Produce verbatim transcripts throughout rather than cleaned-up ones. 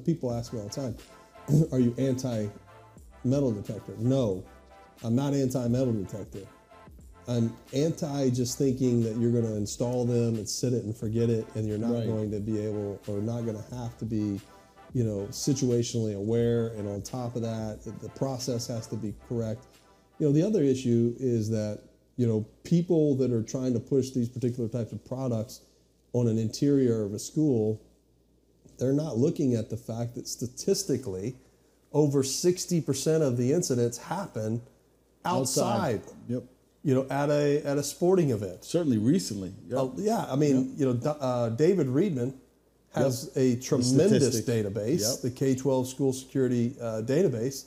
People ask me all the time, are you anti-metal detector? No, I'm not anti-metal detector. I'm anti just thinking that you're going to install them and sit it and forget it, and you're not right. going to be able, or not going to have to be, you know, situationally aware. And on top of that, the process has to be correct. You know, the other issue is that, you know, people that are trying to push these particular types of products on an interior of a school, they're not looking at the fact that statistically, over sixty percent of the incidents happen outside. outside. Yep. You know, at a at a sporting event. Certainly recently. Yep. Uh, yeah, I mean, yep. you know, uh, David Reedman has yep. a tremendous database, yep. the K twelve school security uh, database.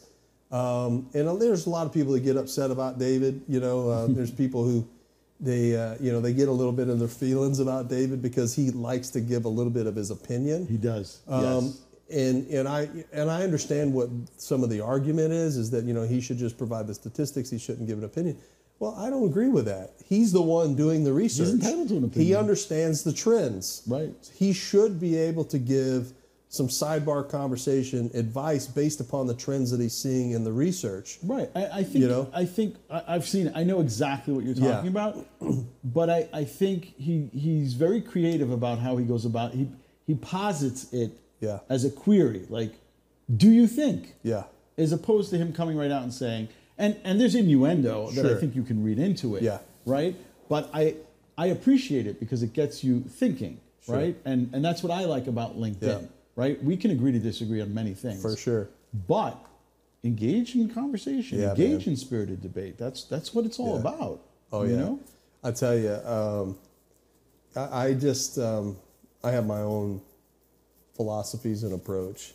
Um, and there's a lot of people that get upset about David. You know, uh, there's people who they, uh, you know, they get a little bit of their feelings about David because he likes to give a little bit of his opinion. He does. Um, yes. And and I and I understand what some of the argument is, is that, you know, he should just provide the statistics. He shouldn't give an opinion. Well, I don't agree with that. He's the one doing the research. He's entitled to an opinion. He understands the trends. Right. He should be able to give some sidebar conversation advice based upon the trends that he's seeing in the research. Right. I, I think. You know? I think I, I've seen. I know exactly what you're talking yeah. about, but I, I think he he's very creative about how he goes about. He he posits it yeah. as a query, like, do you think? Yeah. As opposed to him coming right out and saying. And and there's innuendo that sure. I think you can read into it, yeah. right? But I I appreciate it because it gets you thinking, sure. right? And and that's what I like about LinkedIn, yeah. right? We can agree to disagree on many things. For sure. But engage in conversation, yeah, engage man. in spirited debate. That's that's what it's all yeah. about. Oh, you yeah. know? I tell you, um, I, I just, um, I have my own philosophies and approach.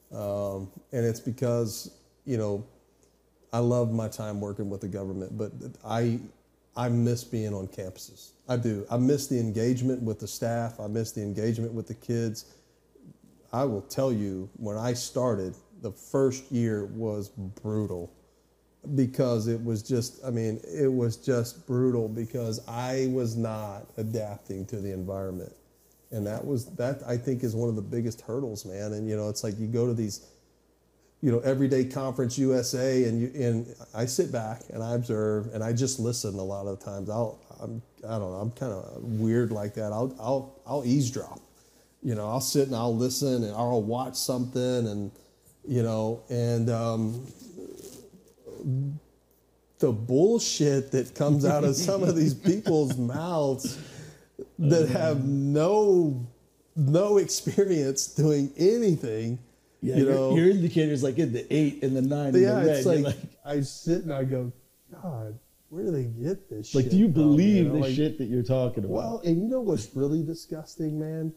Um, and it's because, you know, I love my time working with the government, but I I miss being on campuses. I do. I miss the engagement with the staff. I miss the engagement with the kids. I will tell you, when I started, the first year was brutal because it was just, I mean, it was just brutal because I was not adapting to the environment. And that was, that I think is one of the biggest hurdles, man. And, you know, it's like you go to these, you know, Everyday Conference U S A, and you and I sit back and I observe and I just listen a lot of the times. I'll I'm I don't know, I'm kind of weird like that. I'll I'll I'll eavesdrop. You know, I'll sit and I'll listen and I'll watch something, and you know, and um, the bullshit that comes out of some of these people's mouths that have no no experience doing anything. Yeah, you your, know, your indicators like in the eight and the nine. Yeah, and the it's red. like, like I sit and I go, God, where do they get this like, shit? do you from? believe You know, the like, shit that you're talking about? Well, and you know what's really disgusting, man,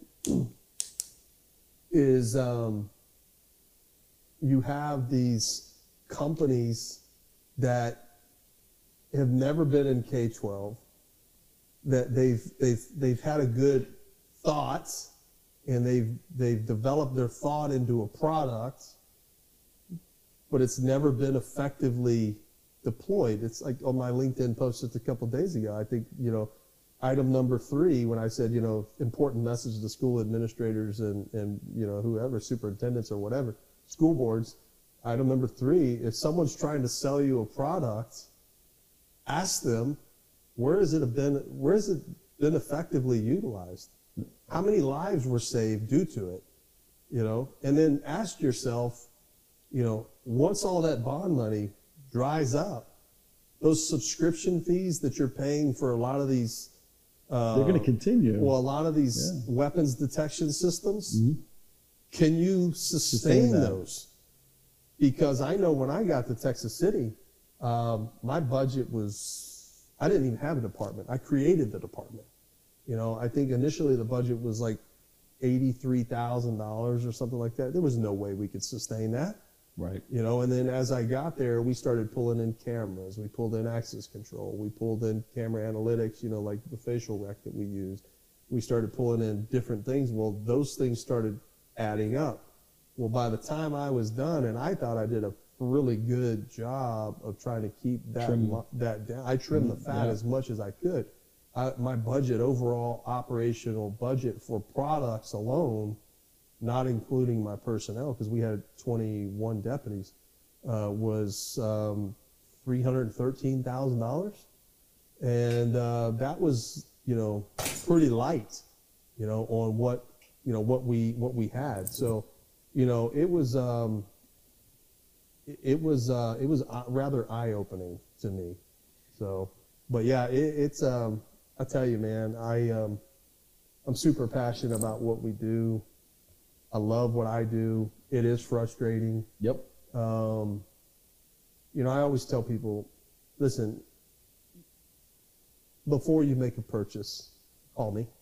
is um, you have these companies that have never been in K twelve, that they've they've they've had a good thoughts. And they've they've developed their thought into a product, but it's never been effectively deployed. It's like on my LinkedIn post just a couple of days ago. I think, you know, item number three, when I said, you know, important message to school administrators and, and you know, whoever, superintendents or whatever, school boards, item number three, if someone's trying to sell you a product, ask them, where has it been, where has it been effectively utilized? How many lives were saved due to it? You know, and then ask yourself, you know, once all that bond money dries up, those subscription fees that you're paying for a lot of these, uh, they're going to continue. Well, a lot of these yeah. weapons detection systems, mm-hmm. can you sustain, sustain those? Because I know when I got to Texas City, um, my budget was, I didn't even have a department. I created the department. You know, I think initially the budget was like eighty-three thousand dollars or something like that. There was no way we could sustain that. Right. You know, and then as I got there, we started pulling in cameras. We pulled in access control. We pulled in camera analytics, you know, like the facial rec that we used. We started pulling in different things. Well, those things started adding up. Well, by the time I was done, and I thought I did a really good job of trying to keep that, Trim. that down. I trimmed the fat yeah. as much as I could. I, my budget, overall operational budget for products alone not including my personnel, because we had twenty-one deputies, uh, was um, three hundred thirteen thousand dollars. And uh, that was, you know, pretty light, you know, on what, you know, what we, what we had. So, you know, it was, um, it, it was, uh, it was rather eye-opening to me. So, but yeah, it, it's, um, I tell you, man, I, um, I'm super passionate about what we do. I love what I do. It is frustrating. Yep. Um, you know, I always tell people, listen, before you make a purchase, call me.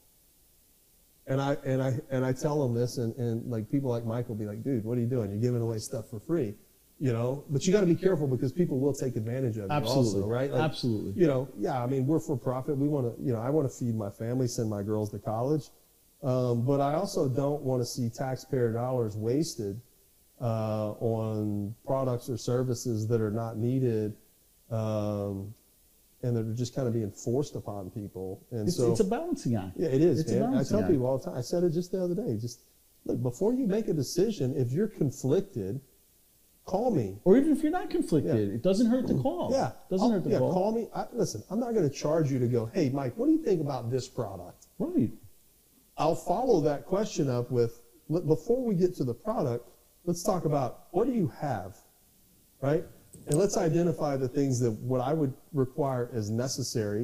And I and I and I tell them this, and, and like people like Mike will be like, dude, what are you doing? You're giving away stuff for free, you know. But you got to be careful, because people will take advantage of you. Absolutely, also, right? Like, absolutely. You know, yeah. I mean, we're for profit. We want to, you know, I want to feed my family, send my girls to college, um, but I also don't want to see taxpayer dollars wasted uh, on products or services that are not needed. Um, and that are just kind of being forced upon people. And it's, so it's a balancing act. Yeah, it is, it's man. I tell act. people all the time. I said it just the other day. Just look, before you make a decision, if you're conflicted, call me. Or even if you're not conflicted, Yeah. it doesn't hurt to call. Yeah, It doesn't I'll- hurt to yeah, call. call me. I, listen, I'm not going to charge you to go, hey, Mike, what do you think about this product? Right. I'll follow that question up with, let- before we get to the product, let's talk about what do you have, right? And let's identify the things that what I would require as necessary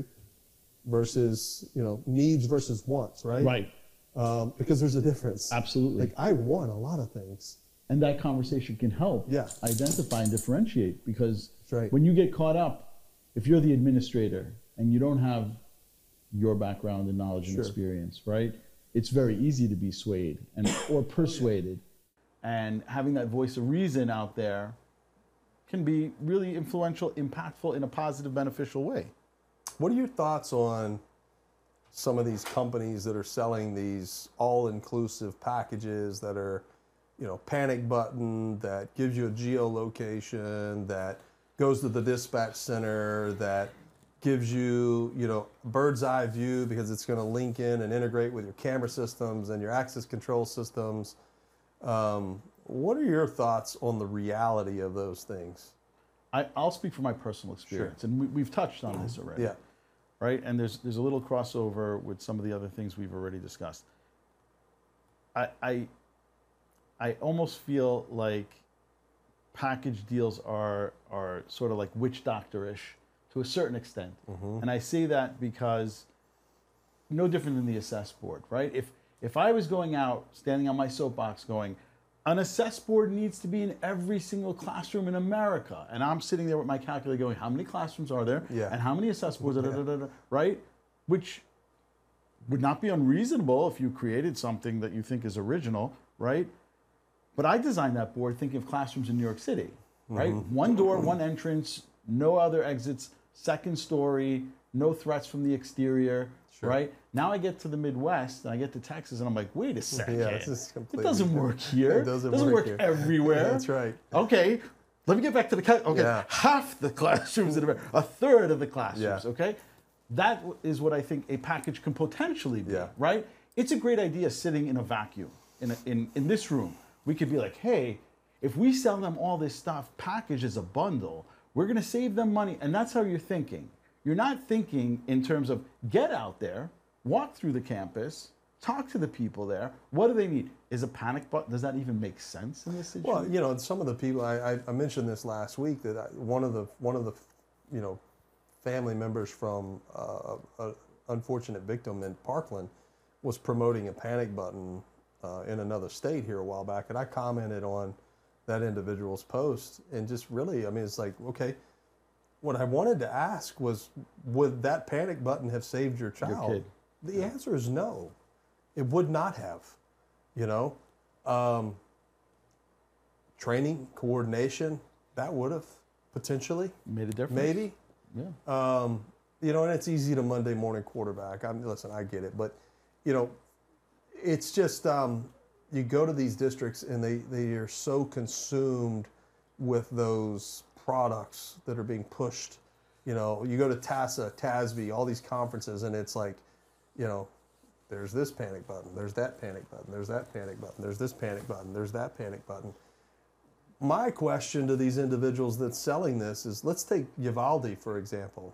versus, you know, needs versus wants, right? Right. Um, because there's a difference. Absolutely. Like, I want a lot of things. And that conversation can help Yeah. identify and differentiate, because That's right. when you get caught up, if you're the administrator and you don't have your background and knowledge and Sure. experience, right? It's very easy to be swayed and or persuaded. And having that voice of reason out there can be really influential, impactful in a positive, beneficial way. What are your thoughts on some of these companies that are selling these all-inclusive packages that are, you know, panic button, that gives you a geolocation, that goes to the dispatch center, that gives you, you know, bird's eye view because it's going to link in and integrate with your camera systems and your access control systems. Um, what are your thoughts on the reality of those things? I, I'll speak from my personal experience, Sure. and we, we've touched on this already. Yeah. Right, and there's there's a little crossover with some of the other things we've already discussed. I I, I almost feel like package deals are are sort of like witch doctor-ish to a certain extent, Mm-hmm. and I say that because no different than the assess board, right? If if I was going out, standing on my soapbox, going, an assess board needs to be in every single classroom in America, and I'm sitting there with my calculator going, how many classrooms are there? Yeah. And how many assess boards? Da, da, Yeah. da, da, da, right? Which would not be unreasonable if you created something that you think is original, right? But I designed that board thinking of classrooms in New York City, right? Mm-hmm. One door, one entrance, no other exits, second story, no threats from the exterior, Sure. right? Now I get to the Midwest and I get to Texas and I'm like, wait a second. Yeah, this is It completely doesn't different. work here. It doesn't work, work here. everywhere. That's right. Okay, let me get back to the class. Okay, Yeah. half the classrooms in America, a third of the classrooms. Yeah. Okay, that is what I think a package can potentially be. Yeah. Right? It's a great idea sitting in a vacuum in a, in in this room. We could be like, hey, if we sell them all this stuff packaged as a bundle, we're going to save them money, and that's how you're thinking. You're not thinking in terms of get out there, walk through the campus, talk to the people there. What do they need? Is a panic button, does that even make sense in this situation? Well, you know, some of the people, I, I, I mentioned this last week, that I, one of the, one of the, you know, family members from uh, an unfortunate victim in Parkland was promoting a panic button uh, in another state here a while back. And I commented on that individual's post and just really, I mean, it's like, okay, what I wanted to ask was, would that panic button have saved your child? kid. The answer is no. It would not have, you know. Um, training, coordination, that would have potentially, Made a difference. maybe. Yeah. Um, you know, and it's easy to Monday morning quarterback. I mean, listen, I get it, but you know, it's just um, you go to these districts and they they are so consumed with those products that are being pushed. You know, you go to TASA, TASB, all these conferences, and it's like, you know, There's this panic button. There's that panic button. There's that panic button. There's this panic button. There's that panic button. My question to these individuals that's selling this is, let's take Uvalde, for example.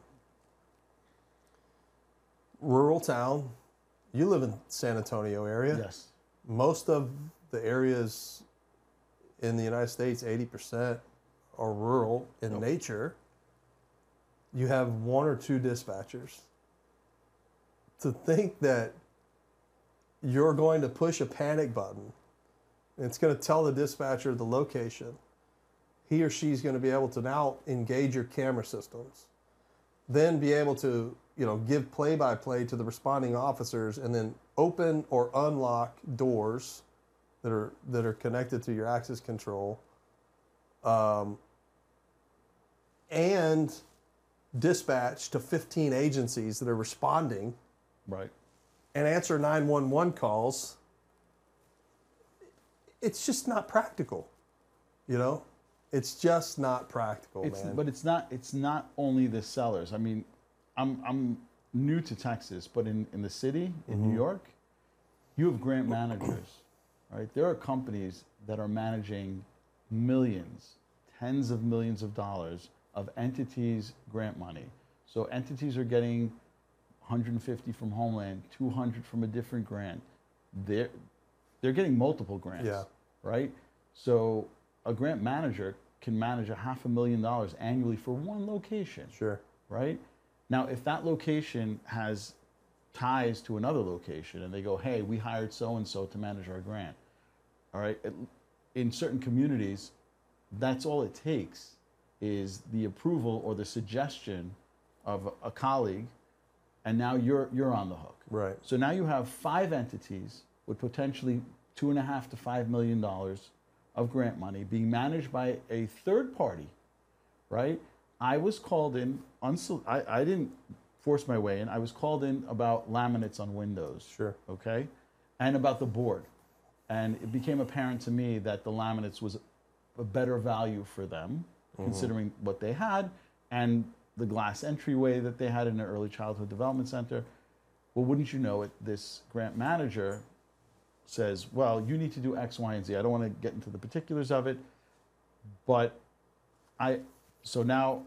Rural town. You live in San Antonio area. Yes. Most of the areas in the United States, eighty percent are rural in Nope. nature. You have one or two dispatchers. To think that you're going to push a panic button, and it's going to tell the dispatcher the location, he or she's going to be able to now engage your camera systems, then be able to, you know, give play-by-play to the responding officers, and then open or unlock doors that are that are connected to your access control, um, and dispatch to fifteen agencies that are responding, Right. and answer nine one one calls. It's just not practical, you know. It's just not practical, It's, man. but it's not. It's not only the sellers. I mean, I'm I'm new to Texas, but in, in the city in Mm-hmm. New York, you have grant managers, right? There are companies that are managing millions, tens of millions of dollars of entities' grant money. So entities are getting one hundred fifty from Homeland, two hundred from a different grant. They're they're getting multiple grants, Yeah. right? So a grant manager can manage a half a million dollars annually for one location, Sure. right? Now, if that location has ties to another location and they go, hey, we hired so-and-so to manage our grant, all right? It- in certain communities, that's all it takes is the approval or the suggestion of a colleague, and now you're, you're on the hook. Right. So now you have five entities with potentially two and a half to five million dollars of grant money being managed by a third party, right? I was called in, unsol- I, I didn't force my way in. I was called in about laminates on windows. Sure. Okay? And about the board. And it became apparent to me that the laminates was a better value for them, considering what they had, and the glass entryway that they had in their early childhood development center. Well, wouldn't you know it, this grant manager says, well, you need to do X, Y, and Z. I don't want to get into the particulars of it, but I, so now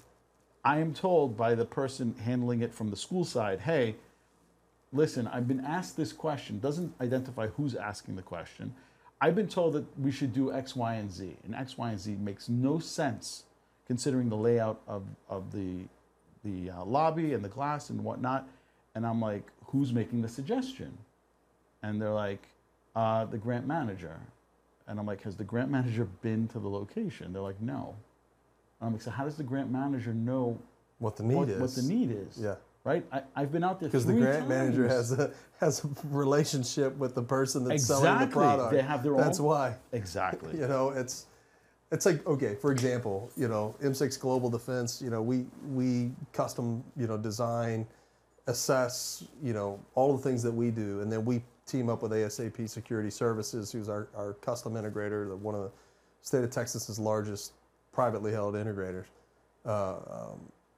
I am told by the person handling it from the school side, hey, listen, I've been asked this question, doesn't identify who's asking the question. I've been told that we should do X, Y, and Z, and X, Y, and Z makes no sense considering the layout of, of the, the uh, lobby and the glass and whatnot. And I'm like, who's making the suggestion? And they're like, uh, the grant manager. And I'm like, has the grant manager been to the location? They're like, no. And I'm like, so how does the grant manager know What the need what, is. what the need is? Yeah. Right? I, I've been out there Because the three grant manager times. has a has a relationship with the person that's selling the Exactly. product. They have their That's own- why. Exactly. You know, it's it's like, okay, for example, you know, M six Global Defense, you know, we we custom, you know, design, assess, you know, all the things that we do, and then we team up with ASAP Security Services, who's our, our custom integrator, the, one of the state of Texas's largest privately held integrators. Uh, um,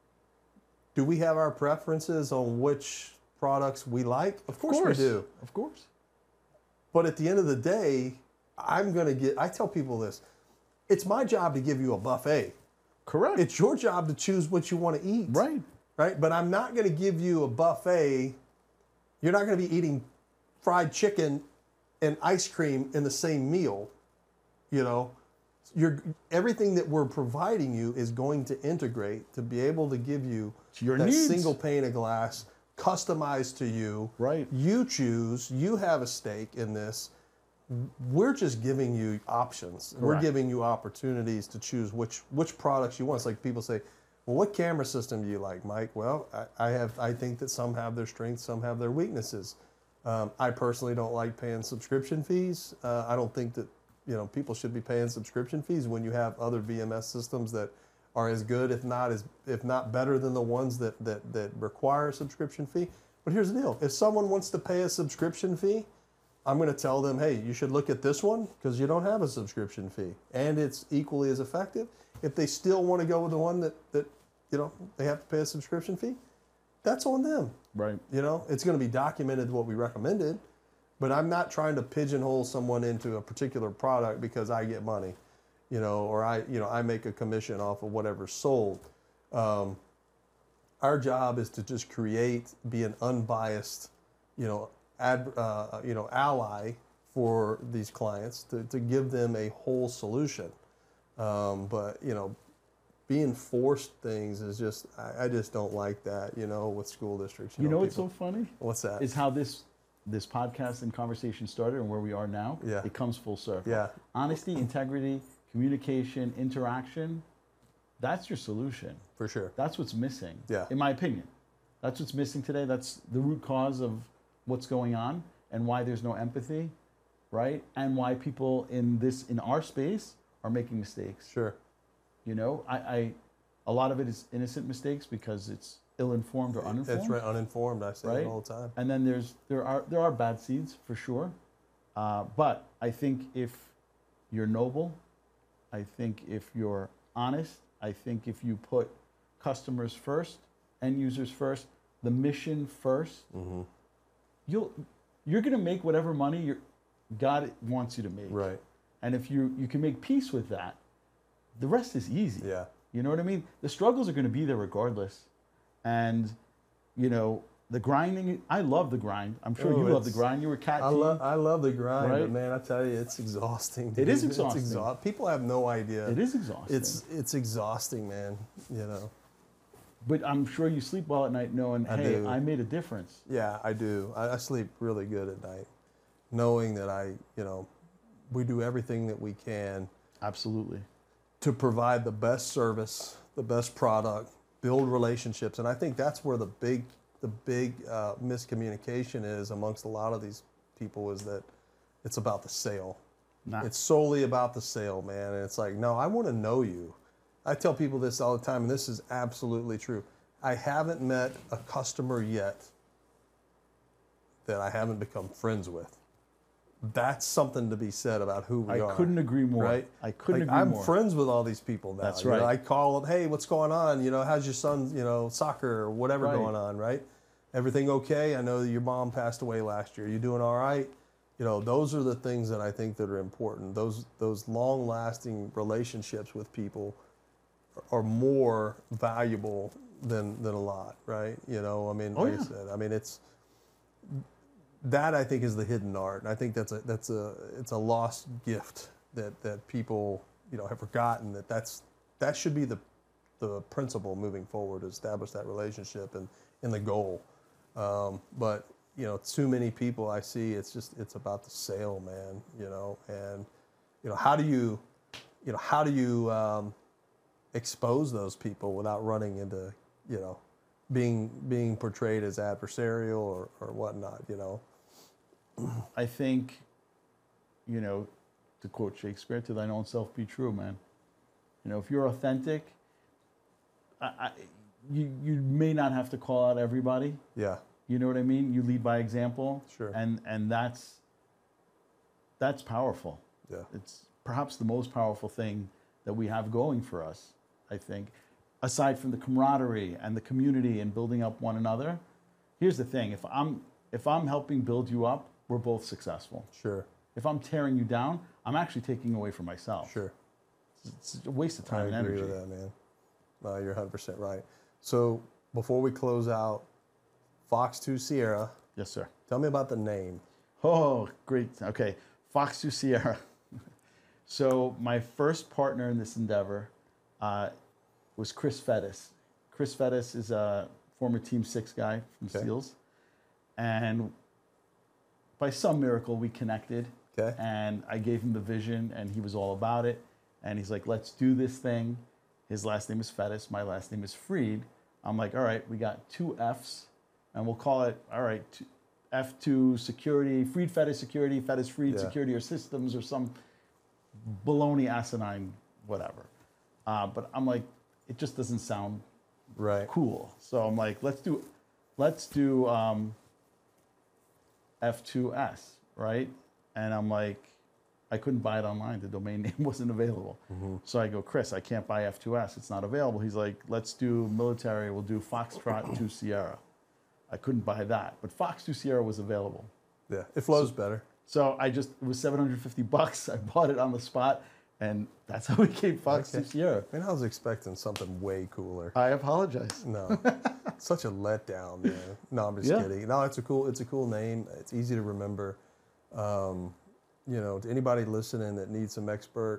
do we have our preferences on which products we like? Of course, Of course. we do. Of course. But at the end of the day, I'm going to get, I tell people this, it's my job to give you a buffet. Correct. It's your job to choose what you want to eat. right. Right? But I'm not going to give you a buffet. You're not going to be eating fried chicken and ice cream in the same meal. You know, you're, everything that we're providing you is going to integrate to be able to give you To your that needs. single pane of glass, customized to you. Right. You choose. You have a stake in this. We're just giving you options. We're Correct. giving you opportunities to choose which which products you want. It's like people say, well, what camera system do you like, Mike? Well, I, I have. I think that some have their strengths, some have their weaknesses. Um, I personally don't like paying subscription fees. Uh, I don't think that you know people should be paying subscription fees when you have other V M S systems that are as good, if not as if not better than the ones that that that require a subscription fee. But here's the deal: if someone wants to pay a subscription fee, I'm going to tell them, hey, you should look at this one because you don't have a subscription fee, and it's equally as effective. If they still want to go with the one that that you know they have to pay a subscription fee, that's on them. Right. You know, it's going to be documented what we recommended, but I'm not trying to pigeonhole someone into a particular product because I get money, you know, or I, you know, I make a commission off of whatever's sold. Um, our job is to just create, be an unbiased, you know, ad, uh, you know, ally for these clients to, to give them a whole solution. Um, but, you know, being forced things is just, I, I just don't like that, you know, with school districts. You, you know, know what's people, so funny? What's that? Is how this this podcast and conversation started and where we are now. Yeah. It comes full circle. Yeah. Honesty, integrity, communication, interaction, that's your solution. For sure. That's what's missing, Yeah. in my opinion. That's what's missing today. That's the root cause of what's going on and why there's no empathy, right? And why people in this, in our space, are making mistakes. Sure. You know, I, I a lot of it is innocent mistakes because it's ill-informed or uninformed. That's right, uninformed. I say right? it all the time. And then there's there are there are bad seeds for sure, uh, but I think if you're noble, I think if you're honest, I think if you put customers first, end users first, the mission first, Mm-hmm. you'll you're gonna make whatever money you're, God wants you to make. Right. And if you you can make peace with that, the rest is easy. Yeah. You know what I mean? The struggles are going to be there regardless. And, you know, the grinding, I love the grind. I'm sure Oh, you love the it's- grind. You were cat I team. love I love the grind, Right? but man, I tell you, it's exhausting. It is dude. exhausting. It's exhausting. People have no idea. It is exhausting. It's it's exhausting, man. You know. But I'm sure you sleep well at night knowing, I hey, do. I made a difference. Yeah, I do. I, I sleep really good at night, knowing that I, you know, we do everything that we can Absolutely. to provide the best service, the best product, build relationships, and I think that's where the big, the big uh, miscommunication is amongst a lot of these people is that it's about the sale. Nah. It's solely about the sale, man. And it's like, no, I want to know you. I tell people this all the time, and this is absolutely true. I haven't met a customer yet that I haven't become friends with. That's something to be said about who we I are. couldn't agree more. Right? I couldn't Like, agree I'm more. friends with all these people now. That's You know, right. I call them, hey, what's going on? You know, how's your son's, you know, soccer or whatever Right. going on, right? Everything okay? I know that your mom passed away last year. You doing all right? You know, those are the things that I think that are important. Those those long-lasting relationships with people are more valuable than than a lot, right? You know, I mean, Oh, like yeah. I said, I mean, it's that I think is the hidden art. And I think that's a that's a it's a lost gift that that people, you know, have forgotten that that's that should be the the principle moving forward to establish that relationship and and the goal. Um, but you know, too many people I see, it's just it's about the sale, man. You know, and you know, how do you, you know, how do you um, expose those people without running into, you know, being being portrayed as adversarial or or whatnot, you know? I think, you know, to quote Shakespeare, to thine own self be true, man. You know, if you're authentic, I, I, you, you may not have to call out everybody. Yeah, You know what I mean? You lead by example. Sure. And, and that's, that's powerful. yeah, It's perhaps the most powerful thing that we have going for us, I think. Aside from the camaraderie and the community and building up one another, here's the thing. If I'm, if I'm helping build you up, we're both successful. sure, If I'm tearing you down, I'm actually taking away from myself. sure. It's a waste of I time and agree energy. with that, man. No, you're one hundred percent right. So before we close out, Fox two Sierra, Yes, sir. tell me about the name. Oh, great. Okay. Fox two Sierra. So my first partner in this endeavor uh, was Chris Fettis. Chris Fettis is a former Team Six guy from Okay. SEALs. And by some miracle, we connected. Okay. And I gave him the vision, and he was all about it. And he's like, let's do this thing. His last name is Fettis. My last name is Freed. I'm like, all right, we got two F's, and we'll call it, all right, two, F two Security, Freed Fettis Security, Fettis Freed Yeah. Security or Systems or some baloney asinine whatever. Uh, but I'm like, it just doesn't sound Right. cool. So I'm like, let's do, let's do um, F two S, right? And I'm like, I couldn't buy it online. The domain name wasn't available. So I go, Chris, I can't buy F two S. It's not available. He's like, let's do military. We'll do Foxtrot two Sierra. I couldn't buy that. But Fox two Sierra was available. Yeah, it flows better. So I just, it was seven hundred fifty bucks. I bought it on the spot, and that's how we came Fox Okay. two Sierra. I mean, I was expecting something way cooler. I apologize. No, such a letdown, man. No, I'm just Yeah. kidding. No, it's a cool, it's a cool name. It's easy to remember. Um, you know, to anybody listening that needs some expert,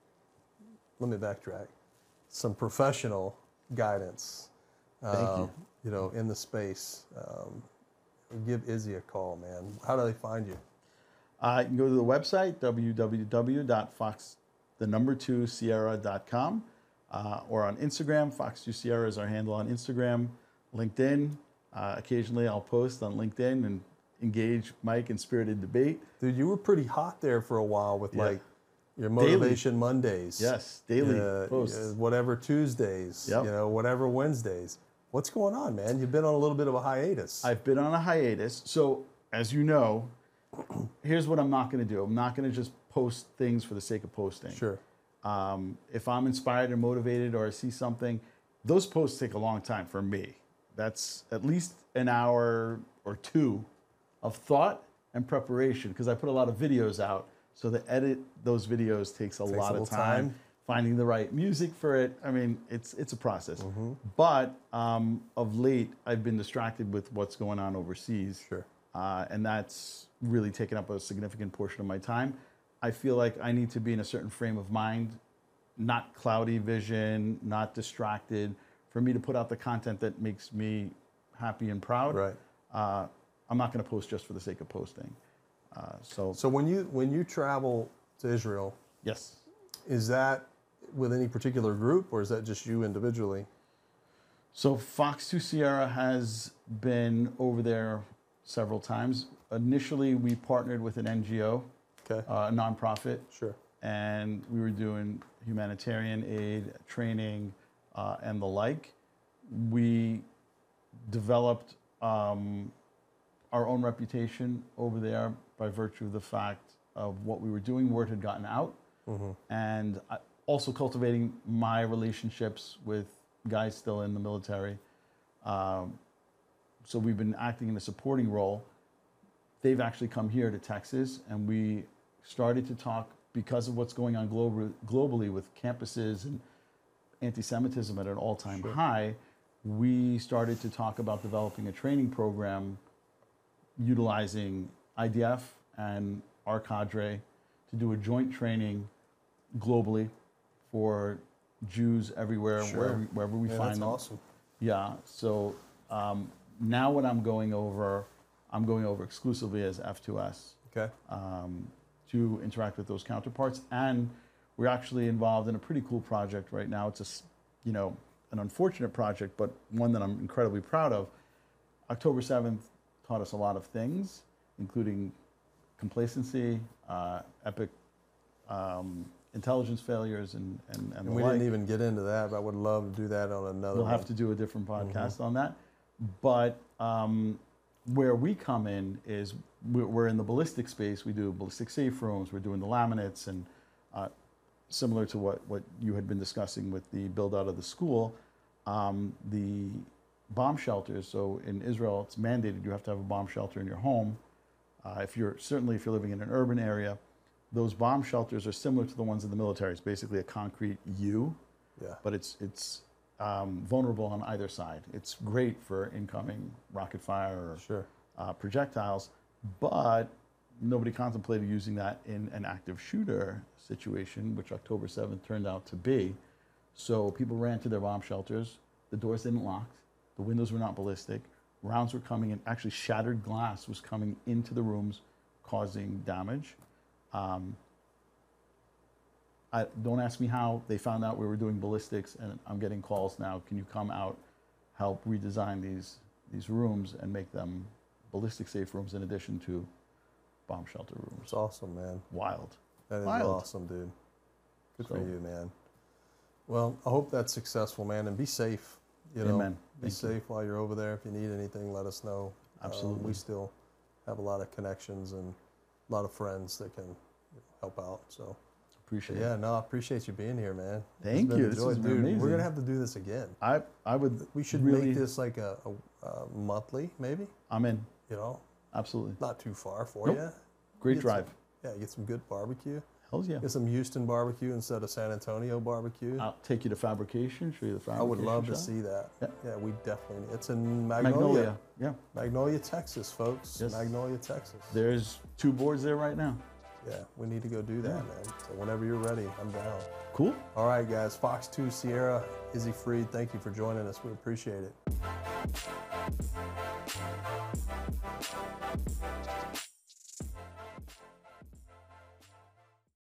let me backtrack. Some professional guidance. Thank uh, you. You know, in the space. Um, give Izzy a call, man. How do they find you? Uh, you can go to the website, w w w dot fox the number two sierra dot com, uh, or on Instagram. Fox two Sierra is our handle on Instagram. LinkedIn. Uh, occasionally I'll post on LinkedIn and engage Mike in spirited debate. Dude, you were pretty hot there for a while with Yeah. like your Motivation Mondays. Yes, daily uh, posts. uh, whatever Tuesdays, Yep. you know, whatever Wednesdays. What's going on, man? You've been on a little bit of a hiatus. I've been on a hiatus. So, as you know, here's what I'm not going to do. I'm not going to just post things for the sake of posting. Sure. Um, if I'm inspired or motivated or I see something, those posts take a long time for me. That's at least an hour or two of thought and preparation because I put a lot of videos out. So to edit those videos takes a Takes a lot of little time. time. Finding the right music for it. I mean, it's it's a process. Mm-hmm. But um, of late, I've been distracted with what's going on overseas. Sure. Uh, and that's really taken up a significant portion of my time. I feel like I need to be in a certain frame of mind, not cloudy vision, not distracted, for me to put out the content that makes me happy and proud. Right. Uh, I'm not going to post just for the sake of posting. Uh, so, So when you when you travel to Israel, yes. is that with any particular group or is that just you individually? So Fox two Sierra has been over there several times. Initially, we partnered with an N G O, Okay. uh, a nonprofit, Sure. and we were doing humanitarian aid, training, uh, and the like. We developed um, our own reputation over there by virtue of the fact of what we were doing. Word had gotten out, Mm-hmm. and I- also cultivating my relationships with guys still in the military. Um, so we've been acting in a supporting role. They've actually come here to Texas, and we started to talk because of what's going on global, globally with campuses and anti-Semitism at an all-time Sure. high. We started to talk about developing a training program utilizing I D F and our cadre to do a joint training globally for Jews everywhere, Sure. wherever, wherever we Yeah, find that's them. awesome. Yeah. So um, now what I'm going over, I'm going over exclusively as F two S Okay. um, to interact with those counterparts, and we're actually involved in a pretty cool project right now. It's a, s- you know, an unfortunate project, but one that I'm incredibly proud of. October seventh taught us a lot of things, including complacency, uh, epic um, intelligence failures, and and, and, And the we like. didn't even get into that, but I would love to do that on another We'll have one. to do a different podcast on that. But um, where we come in is we're, we're in the ballistic space. We do ballistic safe rooms. We're doing the laminates, and uh, similar to what, what you had been discussing with the build out of the school, um, the bomb shelters. So in Israel, it's mandated you have to have a bomb shelter in your home. Uh, if you're certainly if you're living in an urban area, those bomb shelters are similar to the ones in the military. It's basically a concrete U, Yeah. but it's it's um, vulnerable on either side. It's great for incoming rocket fire or Sure. uh, projectiles, but nobody contemplated using that in an active shooter situation, which October seventh turned out to be. So people ran to their bomb shelters. The doors didn't lock. The windows were not ballistic. Rounds were coming in. Actually, shattered glass was coming into the rooms, causing damage. Um, I, don't ask me how they found out we were doing ballistics, and I'm getting calls now. Can you come out, help redesign these these rooms and make them ballistic safe rooms in addition to bomb shelter rooms? It's awesome, man. Wild. That is Wild. awesome, dude. Good for So- you, man. Well, I hope that's successful, man, and be safe. You know, Amen. be Thank you. safe while you're over there. If you need anything, let us know. Um, Absolutely. we still have a lot of connections and a lot of friends that can help out. So, Appreciate yeah, it. no, I appreciate you being here, man. It's Thank been you. a This joy. has been dude. amazing. We're gonna have to do this again. I I would We should really make this like a, uh, monthly, maybe. I'm in. You know, Absolutely. not too far for Nope. you. Great Get drive. Some, yeah, get some good barbecue. Hells yeah. Get some Houston barbecue instead of San Antonio barbecue. I'll take you to fabrication, show you the I fabrication would love to shop. see that. Yeah. Yeah, we definitely. It's in Magnolia. Magnolia. Yeah. Magnolia, Texas, folks. Yes. Magnolia, Texas. There's two boards there right now. Yeah, we need to go do that, man. So whenever you're ready, I'm down. Cool. All right, guys. Fox two Sierra, Izzy Freed, thank you for joining us. We appreciate it.